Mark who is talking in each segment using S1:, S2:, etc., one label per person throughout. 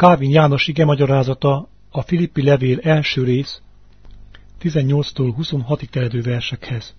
S1: Kálvin János igemagyarázata a Filippi levél első rész 18-tól 26-ig terjedő versekhez.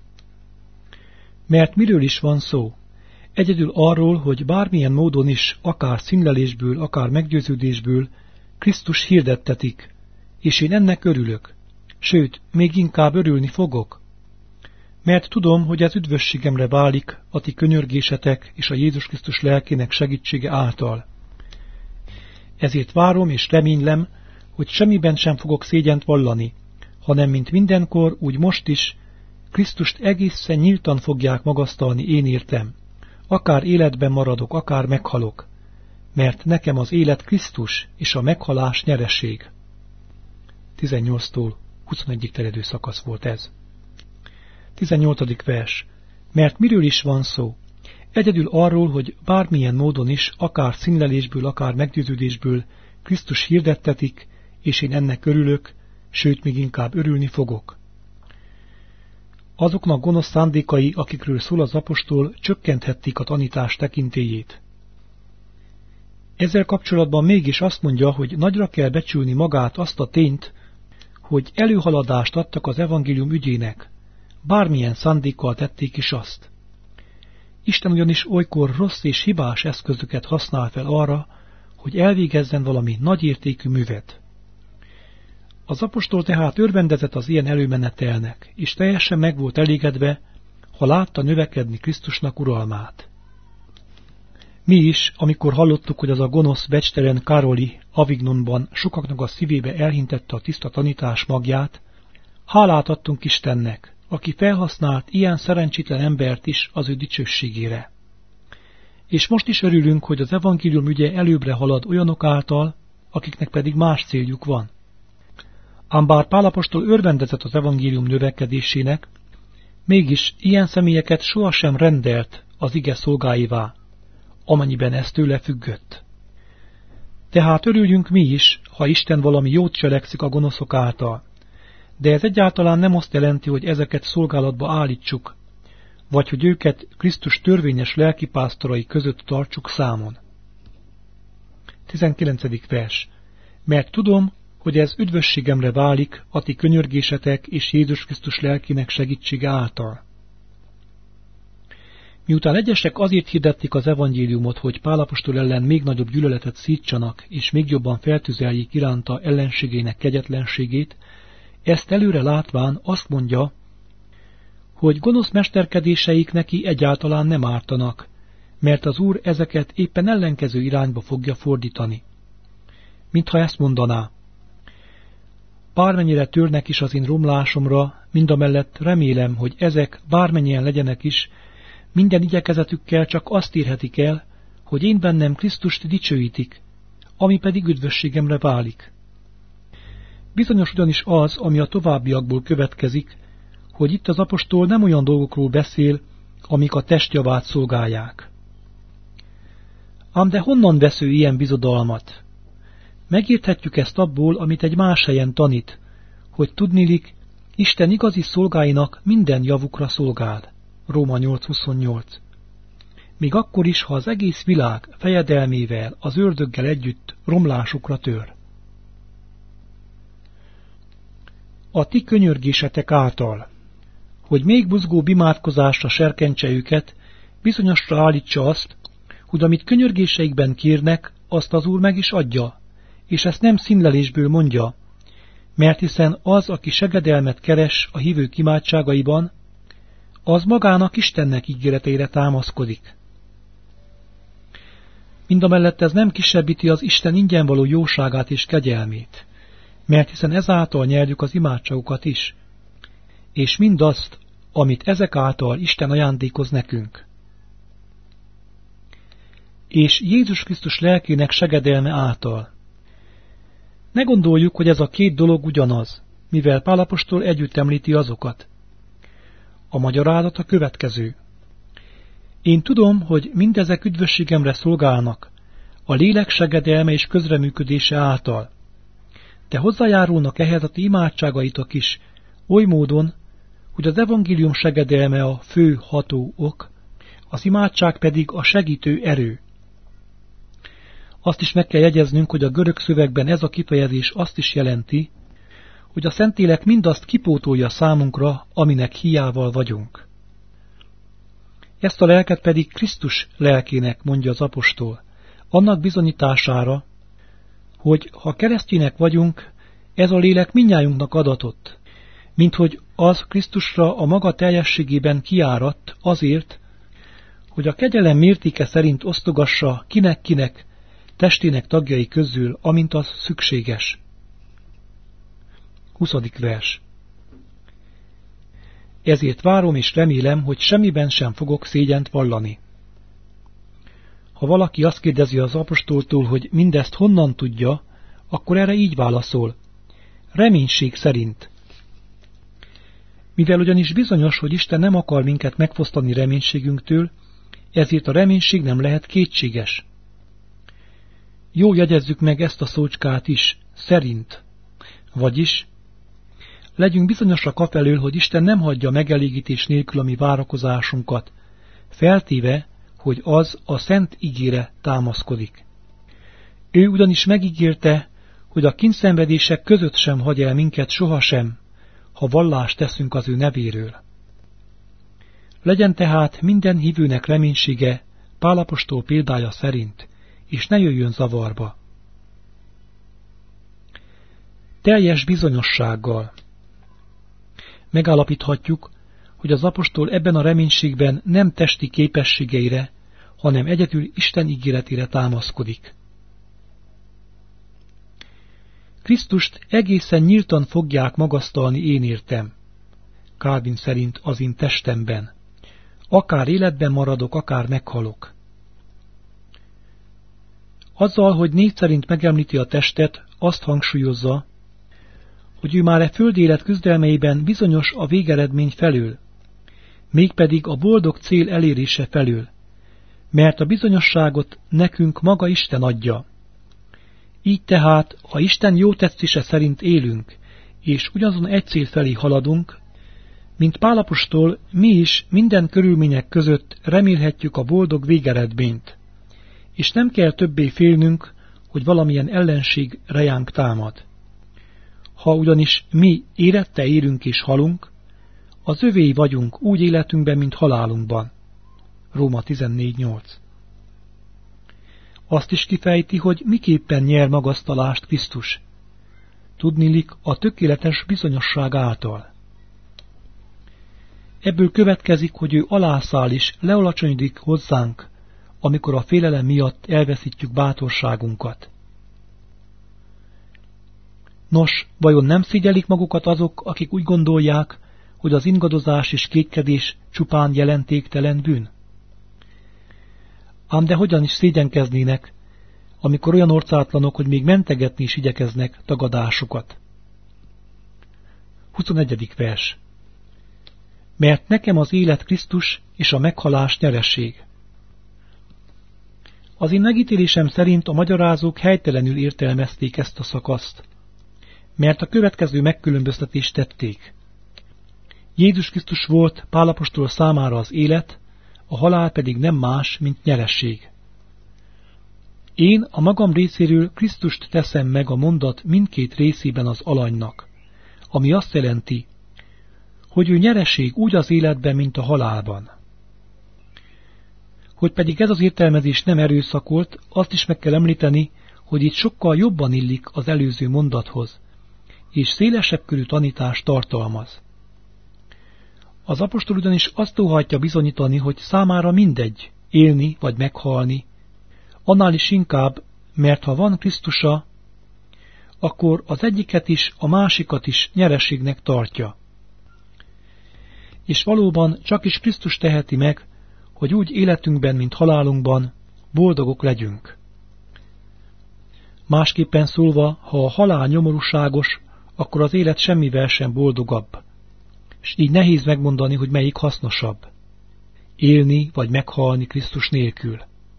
S1: Mert miről is van szó? Egyedül arról, hogy bármilyen módon is, akár színlelésből, akár meggyőződésből Krisztus hirdettetik, és én ennek örülök, sőt, még inkább örülni fogok. Mert tudom, hogy ez üdvösségemre válik a ti könyörgésetek és a Jézus Krisztus lelkének segítsége által. Ezért várom és reménylem, hogy semmiben sem fogok szégyent vallani, hanem mint mindenkor, úgy most is, Krisztust egészen nyíltan fogják magasztalni én értem, akár életben maradok, akár meghalok, mert nekem az élet Krisztus és a meghalás nyereség. 18-tól 21-ig terjedő szakasz volt ez. 18. vers. Mert miről is van szó? Egyedül arról, hogy bármilyen módon is, akár színlelésből, akár meggyőződésből Krisztus hirdettetik, és én ennek örülök, sőt, még inkább örülni fogok. Azoknak gonosz szándékai, akikről szól az apostol, csökkenthették a tanítás tekintélyét. Ezzel kapcsolatban mégis azt mondja, hogy nagyra kell becsülni magát azt a tényt, hogy előhaladást adtak az evangélium ügyének, bármilyen szándékkal tették is azt. Isten ugyanis olykor rossz és hibás eszközöket használ fel arra, hogy elvégezzen valami nagyértékű művet. Az apostol tehát örvendezett az ilyen előmenetelnek, és teljesen meg volt elégedve, ha látta növekedni Krisztusnak uralmát. Mi is, amikor hallottuk, hogy az a gonosz becstelen Károli Avignonban sokaknak a szívébe elhintette a tiszta tanítás magját, hálát adtunk Istennek, aki felhasznált ilyen szerencsétlen embert is az ő dicsőségére. És most is örülünk, hogy az evangélium ügye előbbre halad olyanok által, akiknek pedig más céljuk van. Ám bár Pál apostol örvendezett az evangélium növekedésének, mégis ilyen személyeket sohasem rendelt az ige szolgáivá, amennyiben ez tőle függött. Tehát örüljünk mi is, ha Isten valami jót cselekszik a gonoszok által, de ez egyáltalán nem azt jelenti, hogy ezeket szolgálatba állítsuk, vagy hogy őket Krisztus törvényes lelkipásztorai között tartsuk számon. 19. vers. Mert tudom, hogy ez üdvösségemre válik a ti könyörgésetek és Jézus Krisztus lelkének segítsége által. Miután egyesek azért hirdették az evangéliumot, hogy Pál apostol ellen még nagyobb gyűlöletet szítsanak, és még jobban feltüzeljék iránta ellenségének kegyetlenségét, ezt előre látván azt mondja, hogy gonosz mesterkedéseik neki egyáltalán nem ártanak, mert az Úr ezeket éppen ellenkező irányba fogja fordítani. Mintha ezt mondaná, bármennyire törnek is az én romlásomra, mindamellett remélem, hogy ezek bármennyien legyenek is, minden igyekezetükkel csak azt érhetik el, hogy én bennem Krisztust dicsőítik, ami pedig üdvösségemre válik. Bizonyos ugyanis az, ami a továbbiakból következik, hogy itt az apostol nem olyan dolgokról beszél, amik a testjavát szolgálják. Ám de honnan vesz ő ilyen bizodalmat? Megérthetjük ezt abból, amit egy más helyen tanít, hogy tudnilik, Isten igazi szolgáinak minden javukra szolgál. Róma 8.28. Még akkor is, ha az egész világ fejedelmével, az ördöggel együtt romlásukra tör. A ti könyörgésetek által, hogy még buzgóbb imádkozásra serkentse őket, bizonyosra állítsa azt, hogy amit könyörgéseikben kérnek, azt az Úr meg is adja, és ezt nem színlelésből mondja, mert hiszen az, aki segedelmet keres a hívők imádságaiban, az magának Istennek ígéreteire támaszkodik. Mindamellett ez nem kisebbíti az Isten ingyen való jóságát és kegyelmét, mert hiszen ezáltal nyerjük az imádságokat is, és mindazt, amit ezek által Isten ajándékoz nekünk. És Jézus Krisztus lelkének segedelme által. Ne gondoljuk, hogy ez a két dolog ugyanaz, mivel Pál apostol együtt említi azokat. A magyarázat a következő. Én tudom, hogy mindezek üdvösségemre szolgálnak, a lélek segedelme és közreműködése által, de hozzájárulnak ehhez a ti imádságaitok is, oly módon, hogy az evangélium segedelme a fő ható ok, az imádság pedig a segítő erő. Azt is meg kell jegyeznünk, hogy a görög szövegben ez a kifejezés azt is jelenti, hogy a Szentlélek mindazt kipótolja számunkra, aminek hiával vagyunk. Ezt a lelket pedig Krisztus lelkének mondja az apostol, annak bizonyítására, hogy ha keresztjének vagyunk, ez a lélek mindnyájunknak adatott, minthogy az Krisztusra a maga teljességében kiáradt azért, hogy a kegyelem mértéke szerint osztogassa kinek-kinek testének tagjai közül, amint az szükséges. 20. vers. Ezért várom és remélem, hogy semmiben sem fogok szégyent vallani. Ha valaki azt kérdezi az apostoltól, hogy mindezt honnan tudja, akkor erre így válaszol: reménység szerint. Mivel ugyanis bizonyos, hogy Isten nem akar minket megfosztani reménységünktől, ezért a reménység nem lehet kétséges. Jó, jegyezzük meg ezt a szócskát is, szerint. Vagyis legyünk bizonyosak afelől, hogy Isten nem hagyja megelégítés nélkül a mi várakozásunkat, feltéve, hogy az a szent igére támaszkodik. Ő ugyanis megígérte, hogy a kíndszenvedések között sem hagy el minket sohasem, ha vallást teszünk az ő nevéről. Legyen tehát minden hívőnek reménysége Pál apostol példája szerint, és ne jöjjön zavarba. Teljes bizonyossággal megállapíthatjuk, hogy az apostol ebben a reménységben nem testi képességeire, hanem egyedül Isten ígéretére támaszkodik. Krisztust egészen nyíltan fogják magasztalni én értem, Calvin szerint az én testemben. Akár életben maradok, akár meghalok. Azzal, hogy név szerint megemlíti a testet, azt hangsúlyozza, hogy ő már e földi élet küzdelmeiben bizonyos a végeredmény felől, mégpedig a boldog cél elérése felől, mert a bizonyosságot nekünk maga Isten adja. Így tehát, ha Isten jó tetszése szerint élünk, és ugyanazon egy cél felé haladunk, mint Pál apostol, mi is minden körülmények között remélhetjük a boldog végeredményt, és nem kell többé félnünk, hogy valamilyen ellenség rejánk támad. Ha ugyanis mi érette érünk és halunk, az övéi vagyunk úgy életünkben, mint halálunkban. Róma 14.8. Azt is kifejti, hogy miképpen nyer magasztalást Krisztus. Tudniillik a tökéletes bizonyosság által. Ebből következik, hogy ő alászáll és lealacsonyodik hozzánk, amikor a félelem miatt elveszítjük bátorságunkat. Nos, vajon nem szégyelik magukat azok, akik úgy gondolják, hogy az ingadozás és kétkedés csupán jelentéktelen bűn? Ám de hogyan is szégyenkeznének, amikor olyan orcátlanok, hogy még mentegetni is igyekeznek tagadásukat? 21. vers. Mert nekem az élet Krisztus és a meghalás nyereség. Az én megítélésem szerint a magyarázók helytelenül értelmezték ezt a szakaszt, mert a következő megkülönböztetést tették. Jézus Krisztus volt Pál apostol számára az élet, a halál pedig nem más, mint nyeresség. Én a magam részéről Krisztust teszem meg a mondat mindkét részében az alanynak, ami azt jelenti, hogy ő nyereség úgy az életben, mint a halálban. Hogy pedig ez az értelmezés nem erőszakolt, azt is meg kell említeni, hogy itt sokkal jobban illik az előző mondathoz, és szélesebb körű tanítást tartalmaz. Az apostol ugyanis azt óhajtja bizonyítani, hogy számára mindegy, élni vagy meghalni, annál is inkább, mert ha van Krisztusa, akkor az egyiket is, a másikat is nyereségnek tartja. És valóban csak is Krisztus teheti meg, hogy úgy életünkben, mint halálunkban boldogok legyünk. Másképpen szólva, ha a halál nyomorúságos, akkor az élet semmivel sem boldogabb, és így nehéz megmondani, hogy melyik hasznosabb. Élni vagy meghalni Krisztus nélkül.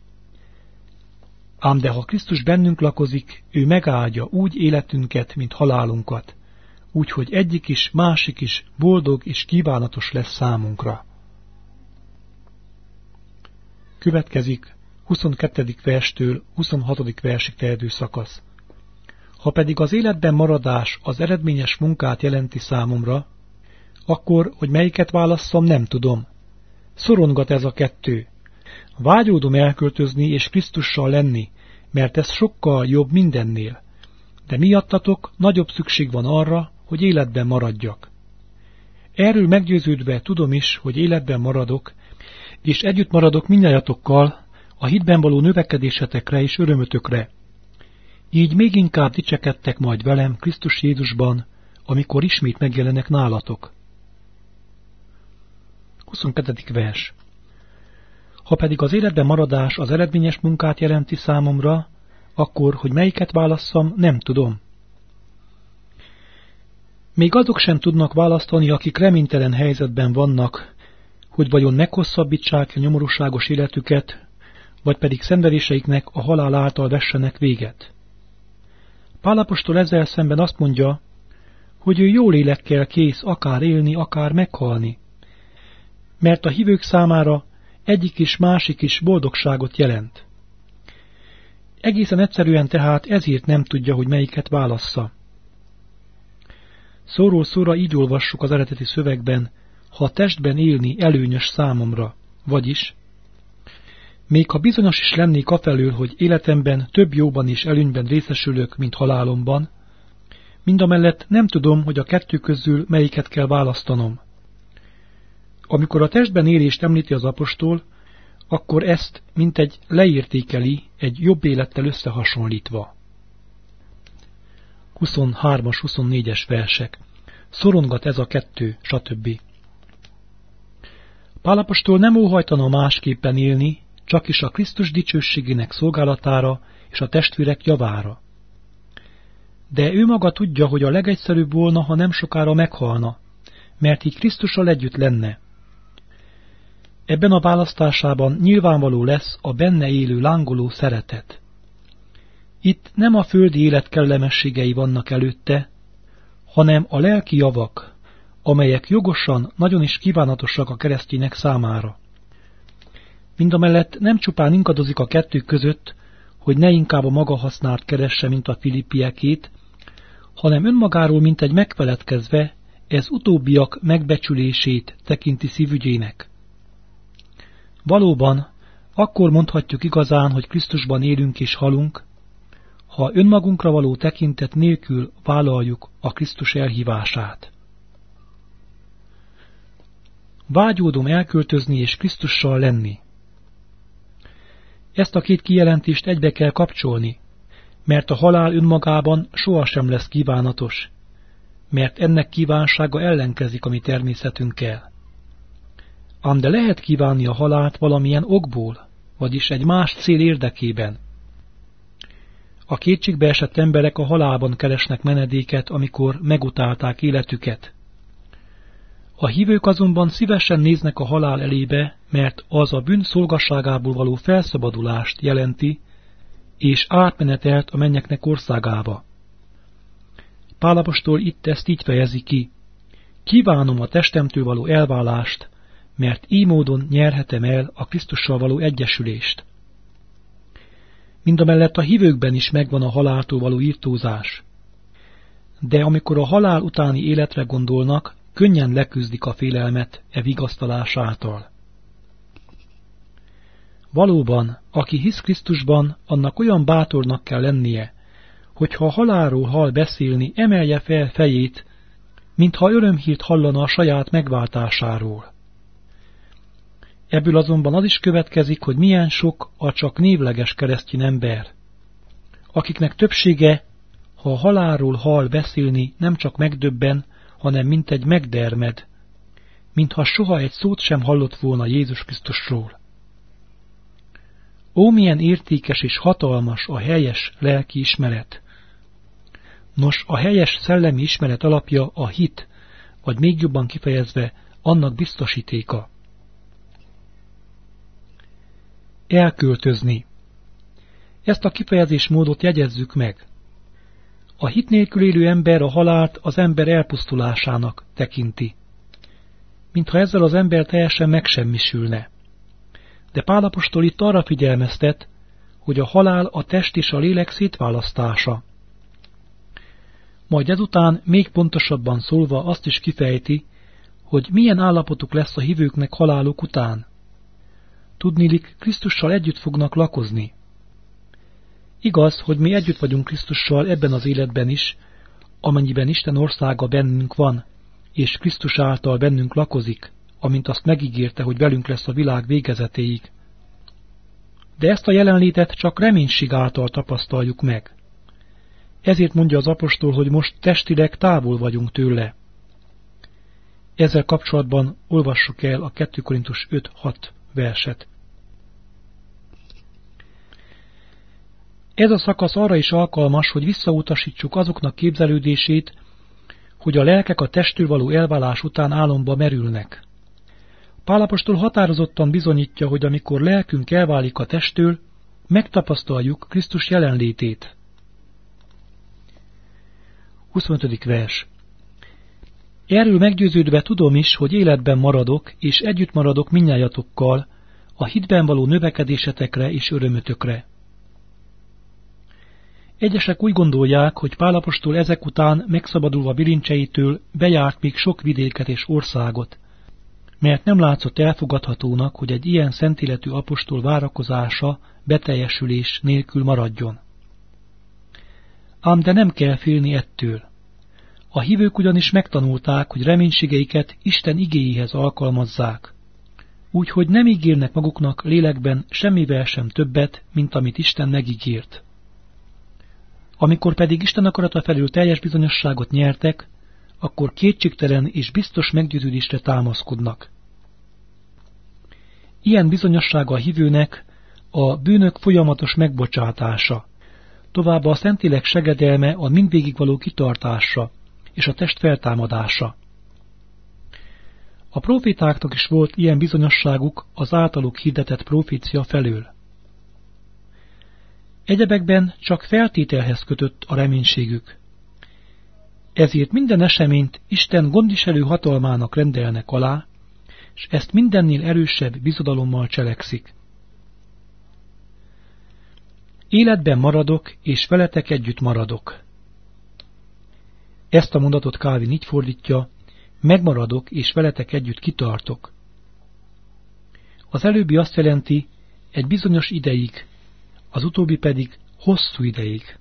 S1: Ám de ha Krisztus bennünk lakozik, ő megáldja úgy életünket, mint halálunkat, úgyhogy egyik is, másik is boldog és kívánatos lesz számunkra. Következik 22. verstől 26. versig terjedő szakasz. Ha pedig az életben maradás az eredményes munkát jelenti számomra, akkor, hogy melyiket válasszam, nem tudom. Szorongat ez a kettő. Vágyódom elköltözni és Krisztussal lenni, mert ez sokkal jobb mindennél. De miattatok nagyobb szükség van arra, hogy életben maradjak. Erről meggyőződve tudom is, hogy életben maradok, és együtt maradok mindnyájatokkal a hitben való növekedésetekre és örömötökre. Így még inkább dicsekedtek majd velem Krisztus Jézusban, amikor ismét megjelenek nálatok. 22. vers. Ha pedig az életben maradás az eredményes munkát jelenti számomra, akkor, hogy melyiket válasszam, nem tudom. Még azok sem tudnak választani, akik reménytelen helyzetben vannak, hogy vajon meghosszabbítsák a nyomorúságos életüket, vagy pedig szenvedéseiknek a halál által vessenek véget. Pál apostol ezzel szemben azt mondja, hogy ő jó lélekkel kész akár élni, akár meghalni, mert a hívők számára egyik is másik is boldogságot jelent. Egészen egyszerűen tehát ezért nem tudja, hogy melyiket válassza. Szóról szóra így olvassuk az eredeti szövegben, ha testben élni előnyös számomra, vagyis, még ha bizonyos is lennék afelől, hogy életemben több jóban és előnyben részesülök, mint halálomban, mindamellett nem tudom, hogy a kettő közül melyiket kell választanom. Amikor a testben élést említi az apostol, akkor ezt mintegy leértékeli egy jobb élettel összehasonlítva. 23-as, 24-es versek. Szorongat ez a kettő, stb. Pál apostol nem óhajtana másképpen élni, csak is a Krisztus dicsőségének szolgálatára és a testvérek javára. De ő maga tudja, hogy a legegyszerűbb volna, ha nem sokára meghalna, mert így Krisztussal együtt lenne. Ebben a választásában nyilvánvaló lesz a benne élő lángoló szeretet. Itt nem a földi élet kellemességei vannak előtte, hanem a lelki javak, amelyek jogosan nagyon is kívánatosak a keresztények számára. Mindamellett nem csupán ingadozik a kettő között, hogy ne inkább a maga hasznát keresse, mint a filippiekét, hanem önmagáról mintegy megfeledkezve ez utóbbiak megbecsülését tekinti szívügyének. Valóban, akkor mondhatjuk igazán, hogy Krisztusban élünk és halunk, ha önmagunkra való tekintet nélkül vállaljuk a Krisztus elhívását. Vágyódom elköltözni és Krisztussal lenni. Ezt a két kijelentést egybe kell kapcsolni, mert a halál önmagában sohasem lesz kívánatos, mert ennek kívánsága ellenkezik a mi természetünkkel. Ám de lehet kívánni a halált valamilyen okból, vagyis egy más cél érdekében. A kétségbe esett emberek a halálban keresnek menedéket, amikor megutálták életüket. A hívők azonban szívesen néznek a halál elébe, mert az a bűn szolgasságából való felszabadulást jelenti, és átmenetelt a mennyeknek országába. Pál apostol itt ezt így fejezi ki. Kívánom a testemtől való elválást, mert így módon nyerhetem el a Krisztussal való egyesülést. Mindamellett a hívőkben is megvan a haláltól való irtózás. De amikor a halál utáni életre gondolnak, könnyen leküzdik a félelmet e vigasztalás által. Valóban, aki hisz Krisztusban, annak olyan bátornak kell lennie, hogyha a halálról hall beszélni, emelje fel fejét, mintha örömhírt hallana a saját megváltásáról. Ebből azonban az is következik, hogy milyen sok a csak névleges keresztény ember, akiknek többsége, ha a halálról hall beszélni, nem csak megdöbben, hanem mintegy megdermed, mintha soha egy szót sem hallott volna Jézus Krisztusról. Ó, milyen értékes és hatalmas a helyes lelki ismeret! Nos, a helyes szellemi ismeret alapja a hit, vagy még jobban kifejezve, annak biztosítéka. Elköltözni. Ezt a kifejezésmódot jegyezzük meg. A hit nélkül élő ember a halált az ember elpusztulásának tekinti, mintha ezzel az ember teljesen megsemmisülne. De Pál apostol itt arra figyelmeztet, hogy a halál a test és a lélek szétválasztása. Majd ezután még pontosabban szólva azt is kifejti, hogy milyen állapotuk lesz a hívőknek haláluk után. Tudniillik, Krisztussal együtt fognak lakozni. Igaz, hogy mi együtt vagyunk Krisztussal ebben az életben is, amennyiben Isten országa bennünk van, és Krisztus által bennünk lakozik, amint azt megígérte, hogy velünk lesz a világ végezetéig. De ezt a jelenlétet csak reménység által tapasztaljuk meg. Ezért mondja az apostol, hogy most testileg távol vagyunk tőle. Ezzel kapcsolatban olvassuk el a 2 Korintus 5-6 verset. Ez a szakasz arra is alkalmas, hogy visszautasítsuk azoknak képzelődését, hogy a lelkek a testtől való elválás után álomba merülnek. Pál apostol határozottan bizonyítja, hogy amikor lelkünk elválik a testtől, megtapasztaljuk Krisztus jelenlétét. 25. vers. Erről meggyőződve tudom is, hogy életben maradok, és együtt maradok mindnyájatokkal, a hitben való növekedésetekre és örömötökre. Egyesek úgy gondolják, hogy Pál apostol ezek után megszabadulva bilincseitől bejárt még sok vidéket és országot, mert nem látszott elfogadhatónak, hogy egy ilyen szentéletű apostol várakozása beteljesülés nélkül maradjon. Ám de nem kell félni ettől. A hívők ugyanis megtanulták, hogy reménységeiket Isten igéjéhez alkalmazzák, úgyhogy nem ígérnek maguknak lélekben semmivel sem többet, mint amit Isten megígért. Amikor pedig Isten akarata felül teljes bizonyosságot nyertek, akkor kétségtelen és biztos meggyőződésre támaszkodnak. Ilyen bizonyossága a hívőnek a bűnök folyamatos megbocsátása, továbbá a Szentlélek segedelme a mindvégig való kitartásra és a test feltámadása. A profétáknak is volt ilyen bizonyosságuk az általuk hirdetett profécia felől. Egyebekben csak feltételhez kötött a reménységük. Ezért minden eseményt Isten gondviselő hatalmának rendelnek alá, és ezt mindennél erősebb bizodalommal cselekszik. Életben maradok, és veletek együtt maradok. Ezt a mondatot Calvin így fordítja, megmaradok, és veletek együtt kitartok. Az előbbi azt jelenti, egy bizonyos ideig, az utóbbi pedig hosszú ideig.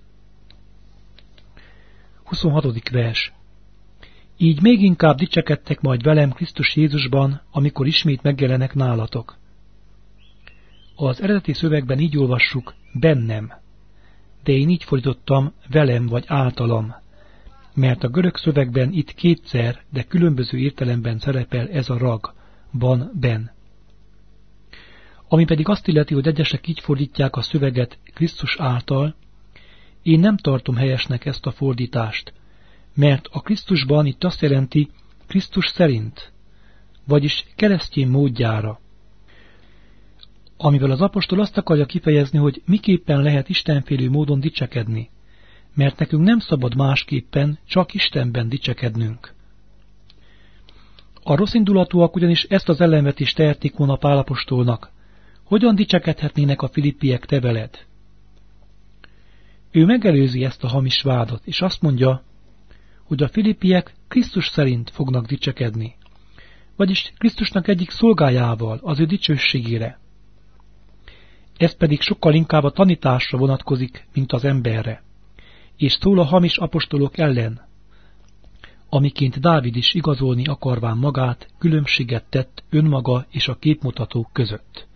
S1: 26. vers. Így még inkább dicsekedtek majd velem Krisztus Jézusban, amikor ismét megjelenek nálatok. Az eredeti szövegben így olvassuk, bennem, de én így fordítottam, velem vagy általam, mert a görög szövegben itt kétszer, de különböző értelemben szerepel ez a rag, ben. Ami pedig azt illeti, hogy egyesek így fordítják a szöveget Krisztus által, én nem tartom helyesnek ezt a fordítást, mert a Krisztusban itt azt jelenti Krisztus szerint, vagyis keresztény módjára. Amivel az apostol azt akarja kifejezni, hogy miképpen lehet istenfélő módon dicsekedni, mert nekünk nem szabad másképpen, csak Istenben dicsekednünk. A rosszindulatúak ugyanis ezt az ellenvetést tehetik volna Pál apostolnak. Hogyan dicsekedhetnének a filippiek te veled? Ő megelőzi ezt a hamis vádat, és azt mondja, hogy a filippiek Krisztus szerint fognak dicsekedni, vagyis Krisztusnak egyik szolgájával, az ő dicsőségére. Ez pedig sokkal inkább a tanításra vonatkozik, mint az emberre, és szól a hamis apostolok ellen, amiként Dávid is igazolni akarván magát, különbséget tett önmaga és a képmutatók között.